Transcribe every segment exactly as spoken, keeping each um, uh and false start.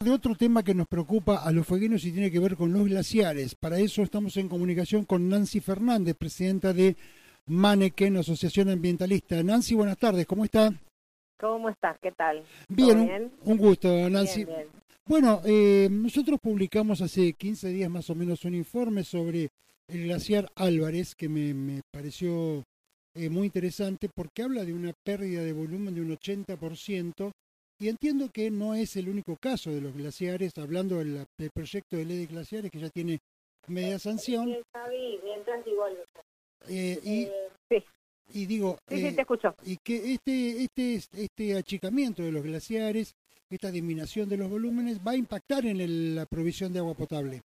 De otro tema que nos preocupa a los fueguinos y tiene que ver con los glaciares. Para eso estamos en comunicación con Nancy Fernández, presidenta de Manneken, Asociación Ambientalista. Nancy, buenas tardes, ¿cómo está? ¿Cómo estás? ¿Qué tal? Bien, bien? Un, un gusto, Nancy. Bien, bien. Bueno, eh, nosotros publicamos hace quince días más o menos un informe sobre el glaciar Álvarez, que me, me pareció eh, muy interesante porque habla de una pérdida de volumen de un ochenta por ciento. Y entiendo que no es el único caso de los glaciares, hablando del, del proyecto de ley de glaciares que ya tiene media sanción. Sí, Javi, mientras digo algo. Eh, y, eh, sí. y digo, sí, eh, sí, te escucho. Y que este, este, este achicamiento de los glaciares, esta disminución de los volúmenes, va a impactar en el, la provisión de agua potable.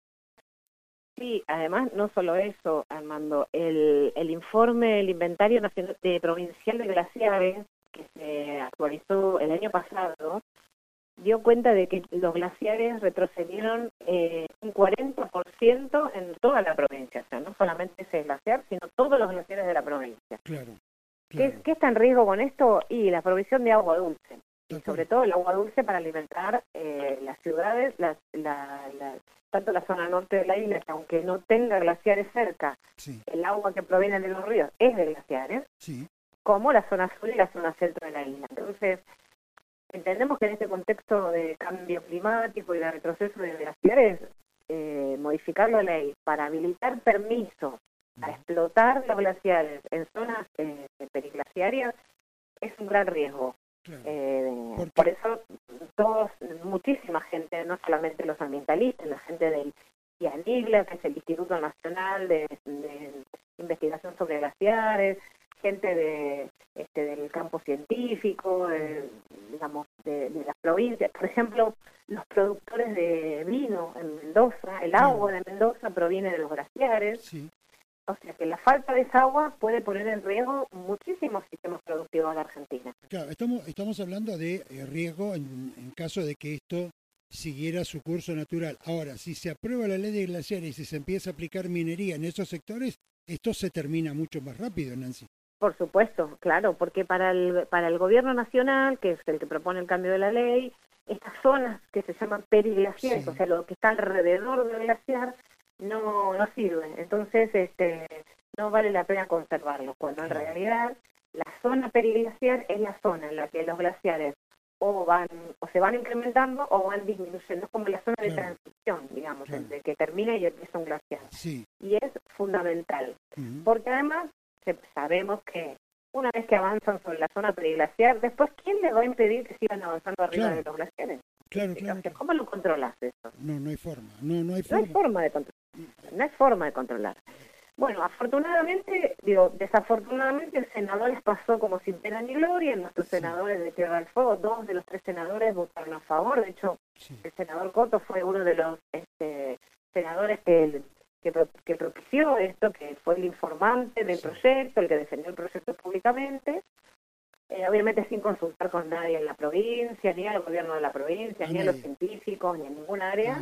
Sí, además no solo eso, Armando, el, el informe, el inventario nacional de provincial de glaciares, que se actualizó el año pasado, dio cuenta de que los glaciares retrocedieron eh, un cuarenta por ciento en toda la provincia, o sea, no solamente ese glaciar, sino todos los glaciares de la provincia. Claro, claro. ¿Qué, ¿Qué está en riesgo con esto? Y la provisión de agua dulce, y sobre todo el agua dulce para alimentar eh, las ciudades, las, la, la, tanto la zona norte de la isla, que aunque no tenga glaciares cerca, sí. el agua que proviene de los ríos es de glaciares, sí. como la zona sur y la zona centro de la isla. Entonces, entendemos que en este contexto de cambio climático y de retroceso de glaciares, eh, modificar la ley para habilitar permisos a explotar los glaciares en zonas eh, periglaciarias es un gran riesgo. Claro. Eh, ¿Por, por eso, todos, muchísima gente, no solamente los ambientalistas, la gente del IANIGLA, que es el Instituto Nacional de, de Investigación sobre Glaciares, gente de este del campo científico, de, digamos, de, de las provincias. Por ejemplo, los productores de vino en Mendoza, el agua de Mendoza proviene de los glaciares. Sí. O sea que la falta de esa agua puede poner en riesgo muchísimos sistemas productivos de la Argentina. Claro, estamos, estamos hablando de eh, riesgo en, en caso de que esto siguiera su curso natural. Ahora, si se aprueba la ley de glaciares y si se empieza a aplicar minería en esos sectores, esto se termina mucho más rápido, Nancy. Por supuesto, claro, porque para el, para el gobierno nacional, que es el que propone el cambio de la ley, estas zonas que se llaman periglaciares, sí. O sea, lo que está alrededor del glaciar, no, no sirve. Entonces, este, no vale la pena conservarlo, cuando en realidad la zona periglaciar es la zona en la que los glaciares o van o se van incrementando o van disminuyendo, es como la zona de claro. transición, digamos, claro. entre que termina y empieza un glaciar. Sí. Y es fundamental, uh-huh. porque además sabemos que una vez que avanzan sobre la zona periglaciar, después, ¿quién les va a impedir que sigan avanzando arriba claro. de los glaciares? Claro, claro, o sea, ¿cómo lo controlas eso? No, no hay forma. No, no hay forma. No hay forma de controlar. No hay forma de controlar. Bueno, afortunadamente, digo, desafortunadamente el senador les pasó como sin pena ni gloria. Nuestros sí. senadores de Tierra del Fuego, dos de los tres senadores votaron a favor. De hecho, sí. el senador Coto fue uno de los este, senadores que... Que, que propició esto, que fue el informante del sí. proyecto, el que defendió el proyecto públicamente, eh, obviamente sin consultar con nadie en la provincia, ni al gobierno de la provincia, a ni nadie. a los científicos, ni en ningún área.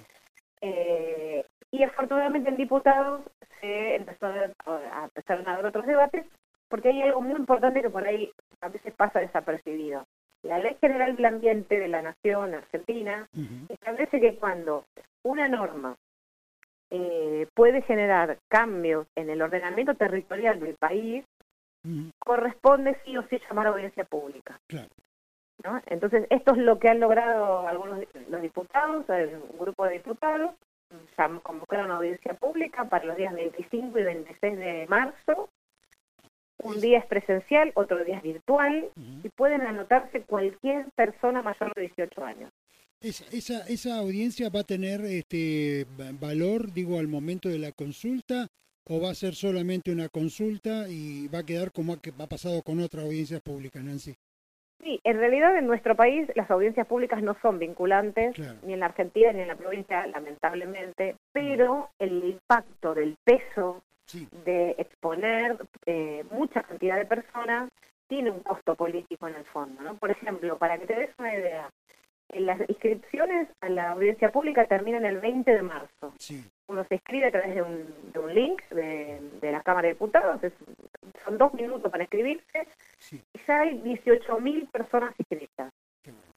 Eh, y afortunadamente en diputados se empezó a, a empezar a dar otros debates, porque hay algo muy importante que por ahí a veces pasa desapercibido. La Ley General del Ambiente de la Nación Argentina uh-huh. establece que cuando una norma Eh, puede generar cambios en el ordenamiento territorial del país, uh-huh. corresponde sí o sí llamar a audiencia pública. Claro. ¿No? Entonces, esto es lo que han logrado algunos los diputados, un grupo de diputados, ya convocaron una audiencia pública para los días veinticinco y veintiséis de marzo. Un día es presencial, otro día es virtual, uh-huh. y pueden anotarse cualquier persona mayor de dieciocho años. Esa, esa, esa audiencia va a tener este valor, digo, al momento de la consulta, o va a ser solamente una consulta y va a quedar como ha pasado con otras audiencias públicas, Nancy. Sí, en realidad en nuestro país las audiencias públicas no son vinculantes, claro. ni en la Argentina ni en la provincia, lamentablemente, pero el impacto del peso sí. de exponer eh, mucha cantidad de personas tiene un costo político en el fondo, ¿no? Por ejemplo, para que te des una idea, las inscripciones a la audiencia pública terminan el veinte de marzo. Sí. Uno se inscribe a través de un, de un link de, de la Cámara de Diputados, es, son dos minutos para inscribirse, sí. y ya hay dieciocho mil personas inscritas. ¿Sí?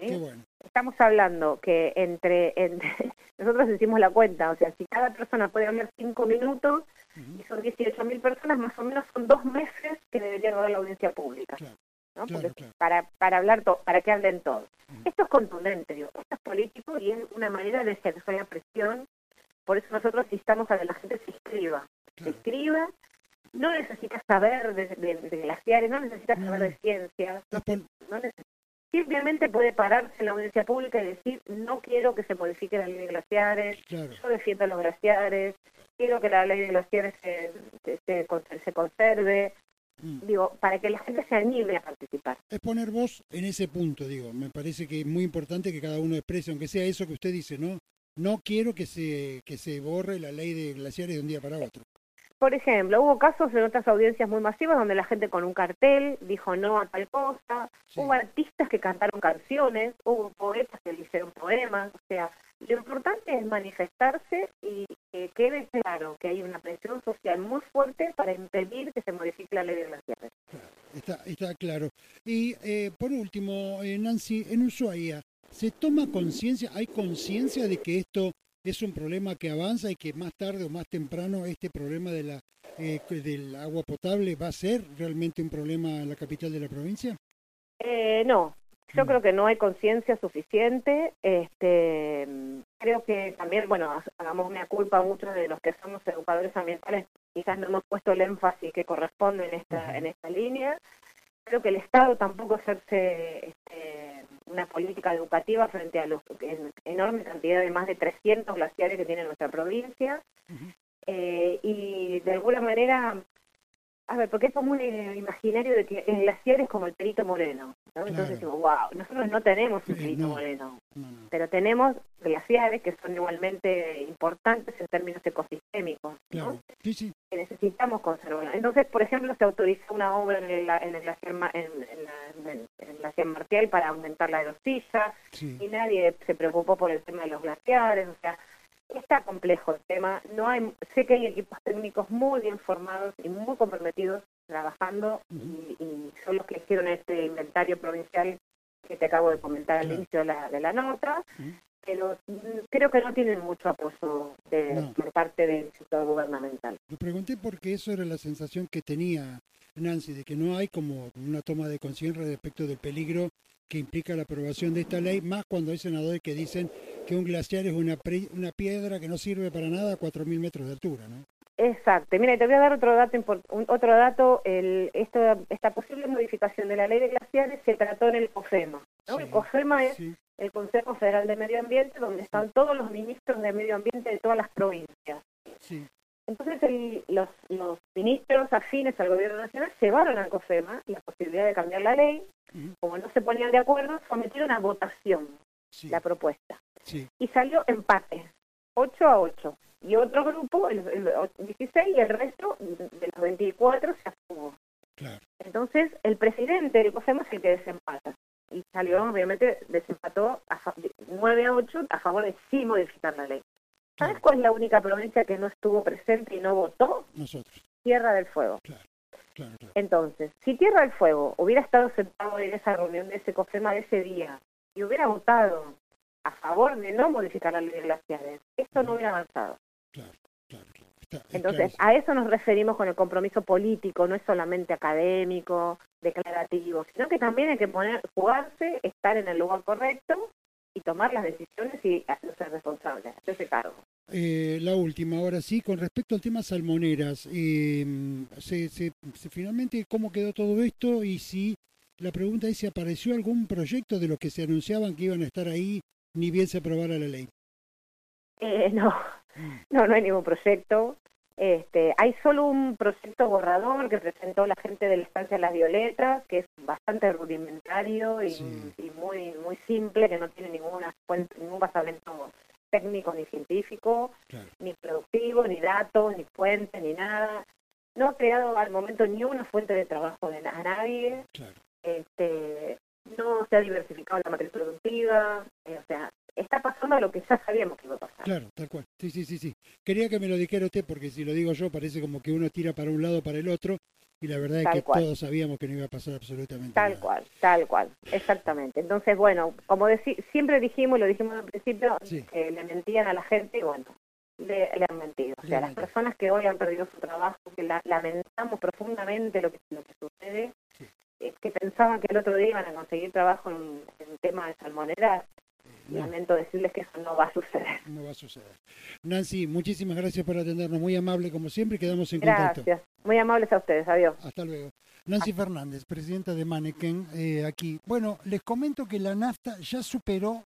¿sí? Qué bueno. Estamos hablando que entre, entre nosotros hicimos la cuenta, o sea, si cada persona puede hablar cinco minutos, uh-huh. y son dieciocho mil personas, más o menos son dos meses que debería dar la audiencia pública. Claro. ¿no? Claro, Porque claro. para para hablar to, para que hablen todos. Uh-huh. Esto es contundente, digo, esto es político y es una manera de ejercer la presión. Por eso nosotros instamos a que la gente se inscriba, claro. se inscriba. No necesitas saber de, de, de glaciares, no necesitas no, saber de ciencias, no, por... no necesitas. Simplemente puede pararse en la audiencia pública y decir, no quiero que se modifique la ley de glaciares, claro. yo defiendo los glaciares, quiero que la ley de glaciares se, se, se, se conserve, mm. digo, para que la gente se anime a participar. Es poner voz en ese punto, digo, me parece que es muy importante que cada uno exprese, aunque sea eso que usted dice, ¿no? No quiero que se, que se borre la ley de glaciares de un día para otro. Por ejemplo, hubo casos en otras audiencias muy masivas donde la gente con un cartel dijo no a tal cosa, sí. Hubo artistas que cantaron canciones, hubo poetas que hicieron poemas, o sea, lo importante es manifestarse y que quede claro que hay una presión social muy fuerte para impedir que se modifique la ley de glaciares. Claro, está, está claro. Y eh, por último, eh, Nancy, en Ushuaia, ¿se toma conciencia, hay conciencia de que esto es un problema que avanza y que más tarde o más temprano este problema de la eh, del agua potable va a ser realmente un problema en la capital de la provincia? Eh, no, yo mm. creo que no hay conciencia suficiente. Este, creo que también, bueno, hagamos una culpa muchos de los que somos educadores ambientales, quizás no hemos puesto el énfasis que corresponde en esta, uh-huh. en esta línea. Creo que el Estado tampoco ejerce este, una política educativa frente a los en, enorme cantidad de más de trescientos glaciares que tiene nuestra provincia. Uh-huh. eh, y de alguna manera, a ver, porque es como un eh, imaginario de que el glaciar es como el Perito Moreno, ¿no? Claro. Entonces digo, wow, nosotros no tenemos un Perito no. Moreno, no, no. pero tenemos glaciares que son igualmente importantes en términos ecosistémicos, claro. ¿no? Sí, sí. Que necesitamos conservar. Entonces, por ejemplo, se autorizó una obra en el, en el glaciar en, en, la, en el glaciar Martial para aumentar la erosilla, sí. y nadie se preocupó por el tema de los glaciares, o sea, está complejo el tema. No hay, sé que hay equipos técnicos muy bien formados y muy comprometidos trabajando, uh-huh. y, y son los que hicieron este inventario provincial que te acabo de comentar al claro. inicio de la, de la nota, uh-huh. pero creo que no tienen mucho apoyo de, no. por parte del sector gubernamental. Lo pregunté porque eso era la sensación que tenía Nancy, de que no hay como una toma de conciencia respecto del peligro que implica la aprobación de esta ley, más cuando hay senadores que dicen que un glaciar es una, pre, una piedra que no sirve para nada a cuatro mil metros de altura, ¿no? Exacto. Mira, te voy a dar otro dato. Un, otro dato el, esto, esta posible modificación de la ley de glaciares se trató en el COFEMA, ¿no? Sí, el COFEMA es sí. el Consejo Federal de Medio Ambiente, donde están sí. todos los ministros de medio ambiente de todas las provincias. Sí. Entonces el, los, los ministros afines al gobierno nacional llevaron al COFEMA la posibilidad de cambiar la ley. Uh-huh. Como no se ponían de acuerdo, sometieron a votación sí. la propuesta. Sí. Y salió empate, ocho a ocho. Y otro grupo, el, el dieciséis, y el resto de los veinticuatro se abstuvo. Claro. Entonces, el presidente del COFEMA es el que desempata. Y salió, obviamente, desempató a fa- nueve a ocho a favor de sí modificar la ley. ¿Sabes claro. cuál es la única provincia que no estuvo presente y no votó? Nosotros. Tierra del Fuego. Claro. Claro, claro. Entonces, si Tierra del Fuego hubiera estado sentado en esa reunión de ese COFEMA de ese día y hubiera votado a favor de no modificar la ley de glaciares, esto no hubiera avanzado. Claro, claro, claro. Está, Entonces, a eso nos referimos con el compromiso político, no es solamente académico, declarativo, sino que también hay que poner, jugarse, estar en el lugar correcto y tomar las decisiones y hacerse responsable, hacerse cargo. Eh, la última, ahora sí, con respecto al tema salmoneras, eh, se, se, se, finalmente, ¿cómo quedó todo esto? Y si, la pregunta es si apareció algún proyecto de los que se anunciaban que iban a estar ahí, ni bien se aprobara la ley. Eh, no, no, no hay ningún proyecto. Este, hay solo un proyecto borrador que presentó la gente de la estancia Las Violetas, que es bastante rudimentario y, sí. y muy muy simple, que no tiene ninguna fuente, ningún basamento técnico ni científico, claro. ni productivo, ni datos, ni fuentes, ni nada. No ha creado al momento ni una fuente de trabajo de a nadie. Claro. Este, no se ha diversificado la matriz productiva, eh, o sea, está pasando lo que ya sabíamos que iba a pasar. Claro, tal cual. Sí, sí, sí, sí. Quería que me lo dijera usted, porque si lo digo yo parece como que uno tira para un lado o para el otro, y la verdad es Tal que cual. todos sabíamos que no iba a pasar absolutamente Tal nada. cual, tal cual, exactamente. Entonces, bueno, como deci siempre dijimos, lo dijimos al principio, Sí. que le mentían a la gente, y bueno, le, le han mentido. O Le sea, han las mentido. personas que hoy han perdido su trabajo, que la, lamentamos profundamente lo que, lo que sucede, Sí. eh, que pensaban que el otro día iban a conseguir trabajo en, en tema de salmoneras, No. lamento decirles que eso no va a suceder. No va a suceder. Nancy, muchísimas gracias por atendernos, muy amable como siempre, quedamos en contacto. Gracias, muy amables a ustedes, adiós. Hasta luego. Nancy Fernández, presidenta de Manneken, eh, aquí. Bueno, les comento que la nafta ya superó